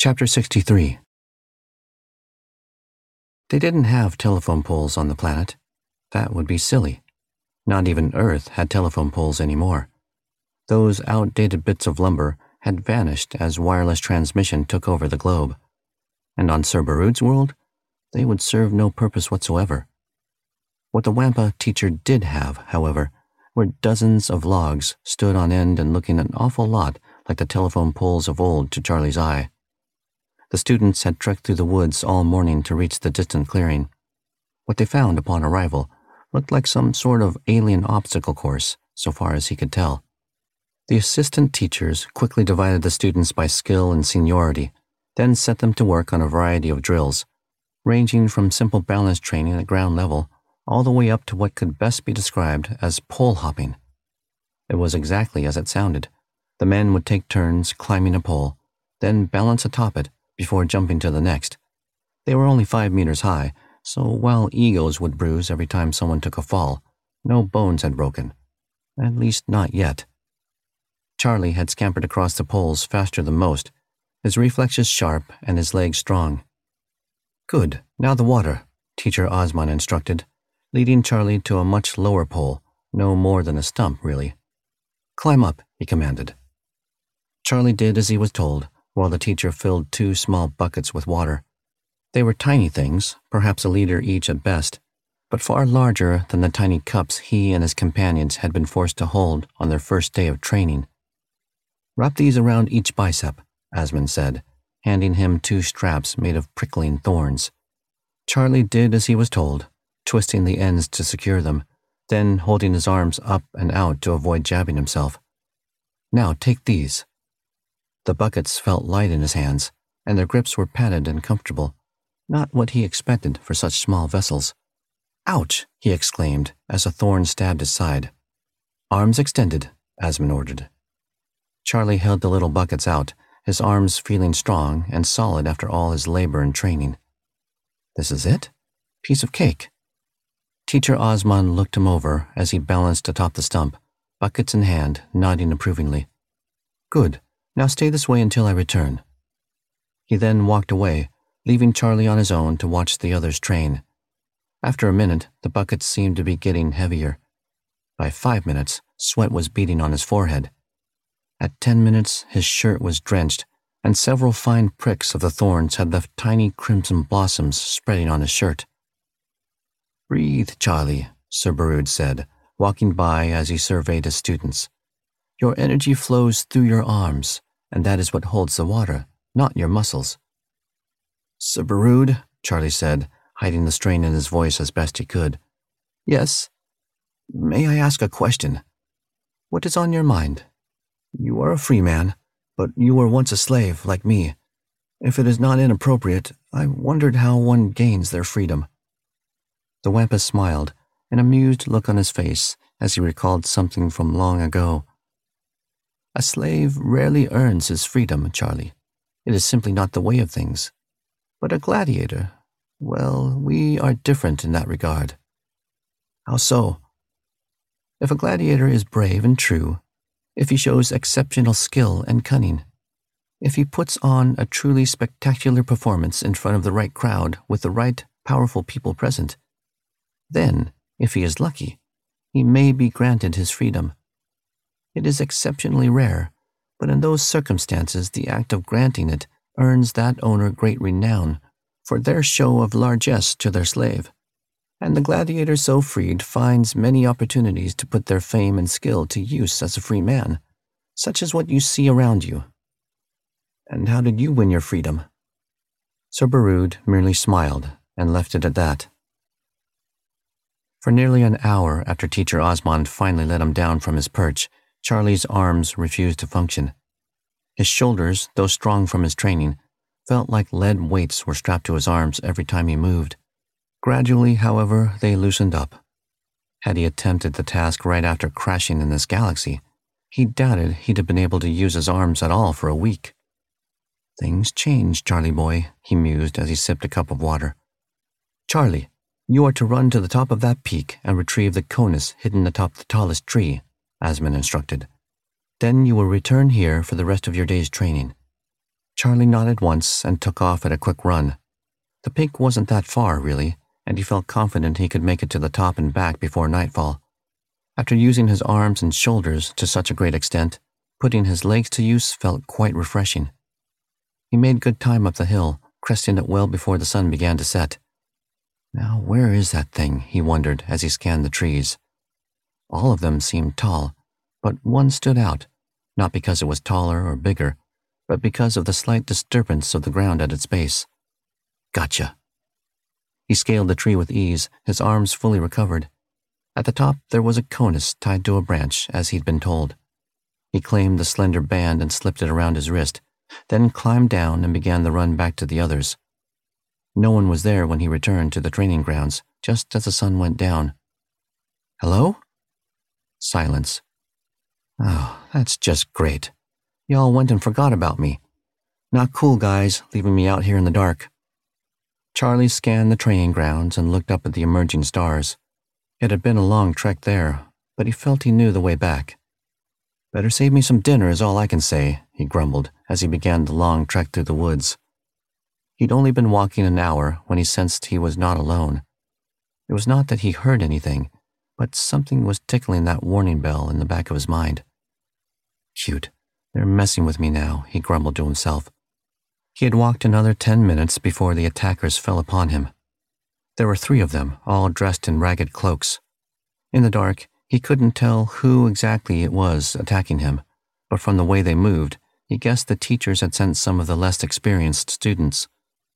Chapter 63. They didn't have telephone poles on the planet. That would be silly. Not even Earth had telephone poles anymore. Those outdated bits of lumber had vanished as wireless transmission took over the globe. And on Cerberud's world, they would serve no purpose whatsoever. What the Wampa teacher did have, however, were dozens of logs stood on end and looking an awful lot like the telephone poles of old to Charlie's eye. The students had trekked through the woods all morning to reach the distant clearing. What they found upon arrival looked like some sort of alien obstacle course, so far as he could tell. The assistant teachers quickly divided the students by skill and seniority, then set them to work on a variety of drills, ranging from simple balance training at ground level all the way up to what could best be described as pole hopping. It was exactly as it sounded. The men would take turns climbing a pole, then balance atop it before jumping to the next. They were only 5 meters high, so while egos would bruise every time someone took a fall, no bones had broken. At least not yet. Charlie had scampered across the poles faster than most, his reflexes sharp and his legs strong. "Good, now the water," Teacher Osmond instructed, leading Charlie to a much lower pole, no more than a stump, really. "Climb up," he commanded. Charlie did as he was told, while the teacher filled 2 small buckets with water. They were tiny things, perhaps a liter each at best, but far larger than the tiny cups he and his companions had been forced to hold on their first day of training. "Wrap these around each bicep," Osmond said, handing him 2 straps made of prickling thorns. Charlie did as he was told, twisting the ends to secure them, then holding his arms up and out to avoid jabbing himself. "Now take these." The buckets felt light in his hands, and their grips were padded and comfortable, not what he expected for such small vessels. "Ouch!" he exclaimed as a thorn stabbed his side. "Arms extended," Osmond ordered. Charlie held the little buckets out, his arms feeling strong and solid after all his labor and training. "This is it? Piece of cake." Teacher Osmond looked him over as he balanced atop the stump, buckets in hand, nodding approvingly. "Good. Now stay this way until I return." He then walked away, leaving Charlie on his own to watch the others train. After a minute, the buckets seemed to be getting heavier. By 5 minutes, sweat was beading on his forehead. At 10 minutes, his shirt was drenched, and several fine pricks of the thorns had left tiny crimson blossoms spreading on his shirt. "Breathe, Charlie," Cerberud said, walking by as he surveyed his students. "Your energy flows through your arms, and that is what holds the water, not your muscles." "Cerberud," Charlie said, hiding the strain in his voice as best he could. "Yes?" "May I ask a question?" "What is on your mind?" "You are a free man, but you were once a slave, like me. If it is not inappropriate, I wondered how one gains their freedom." The Wampa smiled, an amused look on his face as he recalled something from long ago. "A slave rarely earns his freedom, Charlie. It is simply not the way of things. But a gladiator, well, we are different in that regard." "How so?" "If a gladiator is brave and true, if he shows exceptional skill and cunning, if he puts on a truly spectacular performance in front of the right crowd with the right powerful people present, then, if he is lucky, he may be granted his freedom. It is exceptionally rare, but in those circumstances the act of granting it earns that owner great renown for their show of largesse to their slave, and the gladiator so freed finds many opportunities to put their fame and skill to use as a free man, such as what you see around you." "And how did you win your freedom?" Cerberud merely smiled and left it at that. For nearly an hour after Teacher Osmond finally let him down from his perch, Charlie's arms refused to function. His shoulders, though strong from his training, felt like lead weights were strapped to his arms every time he moved. Gradually, however, they loosened up. Had he attempted the task right after crashing in this galaxy, he doubted he'd have been able to use his arms at all for a week. "Things change, Charlie boy," he mused as he sipped a cup of water. "Charlie, you are to run to the top of that peak and retrieve the conus hidden atop the tallest tree," Osmond instructed. "Then you will return here for the rest of your day's training." Charlie nodded once and took off at a quick run. The peak wasn't that far, really, and he felt confident he could make it to the top and back before nightfall. After using his arms and shoulders to such a great extent, putting his legs to use felt quite refreshing. He made good time up the hill, cresting it well before the sun began to set. Now, where is that thing? He wondered as he scanned the trees. All of them seemed tall, but one stood out, not because it was taller or bigger, but because of the slight disturbance of the ground at its base. Gotcha. He scaled the tree with ease, his arms fully recovered. At the top, there was a conus tied to a branch, as he'd been told. He claimed the slender band and slipped it around his wrist, then climbed down and began the run back to the others. No one was there when he returned to the training grounds, just as the sun went down. Hello? Silence. Oh, that's just great. Y'all went and forgot about me. Not cool, guys, leaving me out here in the dark. Charlie scanned the training grounds and looked up at the emerging stars. It had been a long trek there, but he felt he knew the way back. Better save me some dinner is all I can say, he grumbled as he began the long trek through the woods. He'd only been walking an hour when he sensed he was not alone. It was not that he heard anything, but something was tickling that warning bell in the back of his mind. Cute. They're messing with me now, he grumbled to himself. He had walked another 10 minutes before the attackers fell upon him. There were 3 of them, all dressed in ragged cloaks. In the dark, he couldn't tell who exactly it was attacking him, but from the way they moved, he guessed the teachers had sent some of the less experienced students.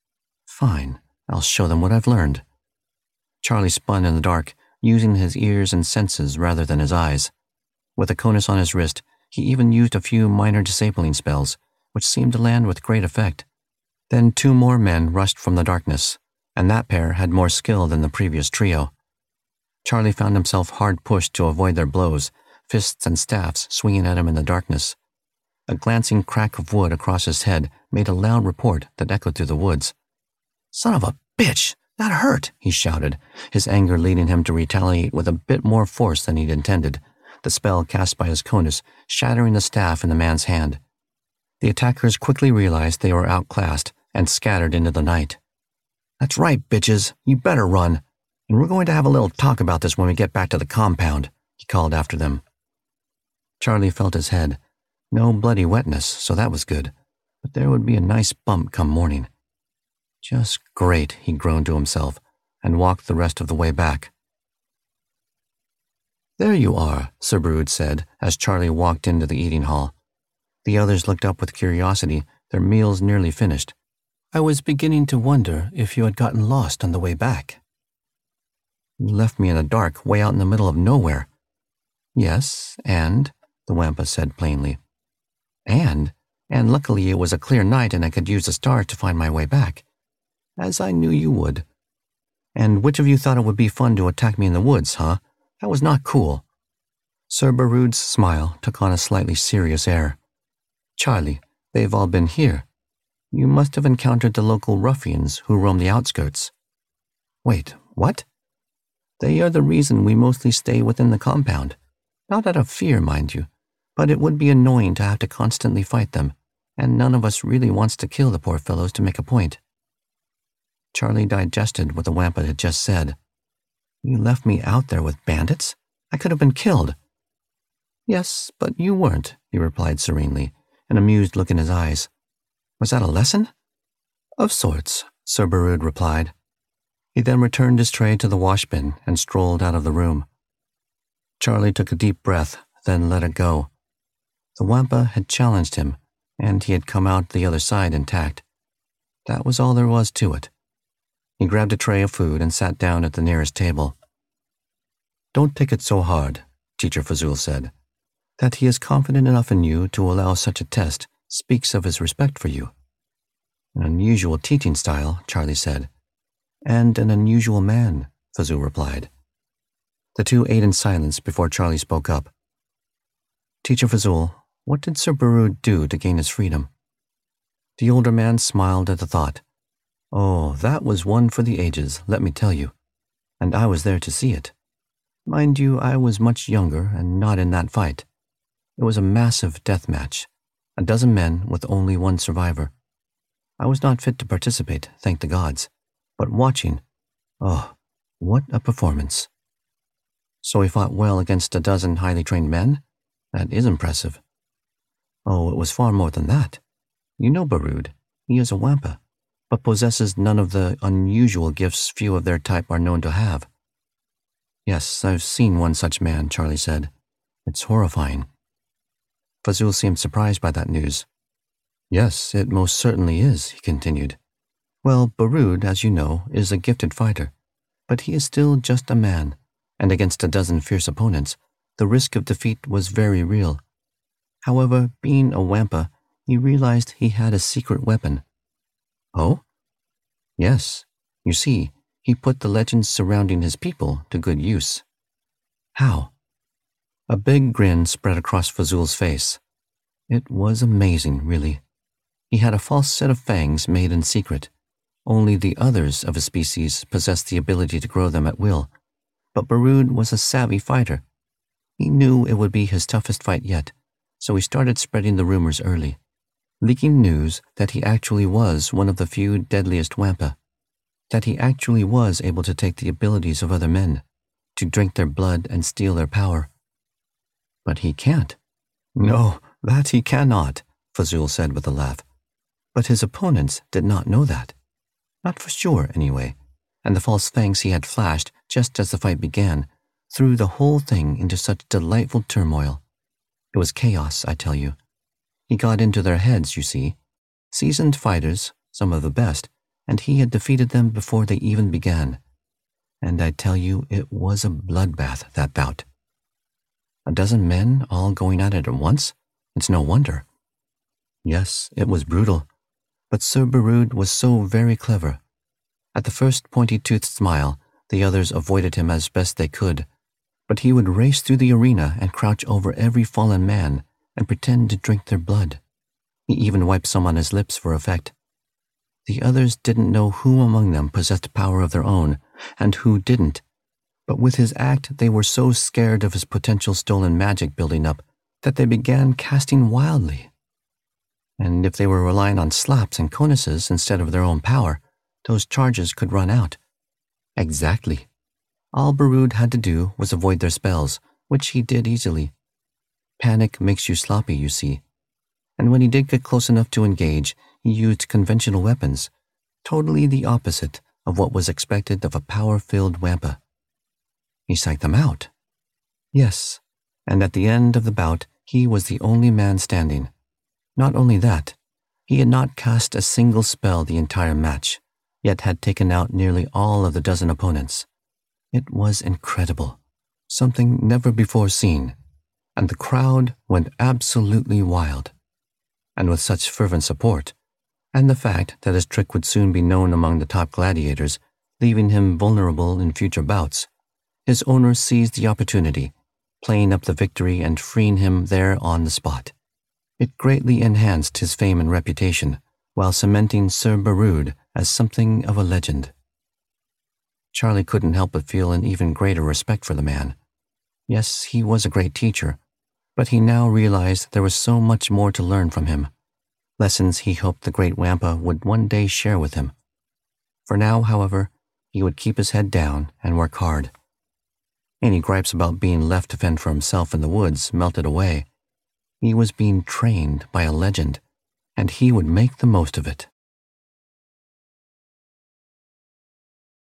Fine, I'll show them what I've learned. Charlie spun in the dark, using his ears and senses rather than his eyes. With a conus on his wrist, he even used a few minor disabling spells, which seemed to land with great effect. Then 2 more men rushed from the darkness, and that pair had more skill than the previous trio. Charlie found himself hard pushed to avoid their blows, fists and staffs swinging at him in the darkness. A glancing crack of wood across his head made a loud report that echoed through the woods. Son of a bitch! That hurt! He shouted, his anger leading him to retaliate with a bit more force than he'd intended, the spell cast by his conus shattering the staff in the man's hand. The attackers quickly realized they were outclassed and scattered into the night. That's right, bitches. You better run. And we're going to have a little talk about this when we get back to the compound, he called after them. Charlie felt his head. No bloody wetness, so that was good. But there would be a nice bump come morning. Just great, he groaned to himself, and walked the rest of the way back. There you are, Sir Brood said, as Charlie walked into the eating hall. The others looked up with curiosity, their meals nearly finished. I was beginning to wonder if you had gotten lost on the way back. You left me in the dark, way out in the middle of nowhere. Yes, and, the Wampa said plainly. And luckily it was a clear night and I could use the stars to find my way back. As I knew you would. And which of you thought it would be fun to attack me in the woods, huh? That was not cool. Sir Barud's smile took on a slightly serious air. Charlie, they've all been here. You must have encountered the local ruffians who roam the outskirts. Wait, what? They are the reason we mostly stay within the compound. Not out of fear, mind you, but it would be annoying to have to constantly fight them, and none of us really wants to kill the poor fellows to make a point. Charlie digested what the Wampa had just said. You left me out there with bandits? I could have been killed. Yes, but you weren't, he replied serenely, an amused look in his eyes. Was that a lesson? Of sorts, Sir Barud replied. He then returned his tray to the washbin and strolled out of the room. Charlie took a deep breath, then let it go. The Wampa had challenged him, and he had come out the other side intact. That was all there was to it. He grabbed a tray of food and sat down at the nearest table. Don't take it so hard, Teacher Fazul said. That he is confident enough in you to allow such a test speaks of his respect for you. An unusual teaching style, Charlie said. And an unusual man, Fazul replied. The 2 ate in silence before Charlie spoke up. Teacher Fazul, what did Sir Barud do to gain his freedom? The older man smiled at the thought. Oh, that was one for the ages, let me tell you. And I was there to see it. Mind you, I was much younger and not in that fight. It was a massive death match. A dozen men with only one survivor. I was not fit to participate, thank the gods. But watching, oh, what a performance. So he fought well against a dozen highly trained men? That is impressive. Oh, it was far more than that. You know Barud. He is a Wampa, but possesses none of the unusual gifts few of their type are known to have. Yes, I've seen one such man, Charlie said. It's horrifying. Fazul seemed surprised by that news. Yes, it most certainly is, he continued. Well, Barud, as you know, is a gifted fighter, but he is still just a man, and against a dozen fierce opponents, the risk of defeat was very real. However, being a Wampa, he realized he had a secret weapon. Oh? Yes. You see, he put the legends surrounding his people to good use. How? A big grin spread across Fazul's face. It was amazing, really. He had a false set of fangs made in secret. Only the others of his species possessed the ability to grow them at will. But Barud was a savvy fighter. He knew it would be his toughest fight yet, so he started spreading the rumors early, leaking news that he actually was one of the few deadliest Wampa, that he actually was able to take the abilities of other men, to drink their blood and steal their power. But he can't. No, that he cannot, Fazul said with a laugh. But his opponents did not know that. Not for sure, anyway, and the false fangs he had flashed just as the fight began threw the whole thing into such delightful turmoil. It was chaos, I tell you. He got into their heads, you see. Seasoned fighters, some of the best, and he had defeated them before they even began. And I tell you, it was a bloodbath, that bout. A dozen men all going at it at once? It's no wonder. Yes, it was brutal. But Sir Barud was so very clever. At the first pointy-toothed smile, the others avoided him as best they could. But he would race through the arena and crouch over every fallen man and pretend to drink their blood. He even wiped some on his lips for effect. The others didn't know who among them possessed power of their own and who didn't. But with his act, they were so scared of his potential stolen magic building up that they began casting wildly. And if they were relying on slaps and conuses instead of their own power, those charges could run out. Exactly. All Barud had to do was avoid their spells, which he did easily. Panic makes you sloppy, you see. And when he did get close enough to engage, he used conventional weapons, totally the opposite of what was expected of a power-filled Wampa. He psyched them out. Yes, and at the end of the bout, he was the only man standing. Not only that, he had not cast a single spell the entire match, yet had taken out nearly all of the dozen opponents. It was incredible, something never before seen, and the crowd went absolutely wild. And with such fervent support, and the fact that his trick would soon be known among the top gladiators, leaving him vulnerable in future bouts, his owner seized the opportunity, playing up the victory and freeing him there on the spot. It greatly enhanced his fame and reputation, while cementing Sir Barud as something of a legend. Charlie couldn't help but feel an even greater respect for the man. Yes, he was a great teacher, but he now realized there was so much more to learn from him, lessons he hoped the great Wampa would one day share with him. For now, however, he would keep his head down and work hard. Any gripes about being left to fend for himself in the woods melted away. He was being trained by a legend, and he would make the most of it.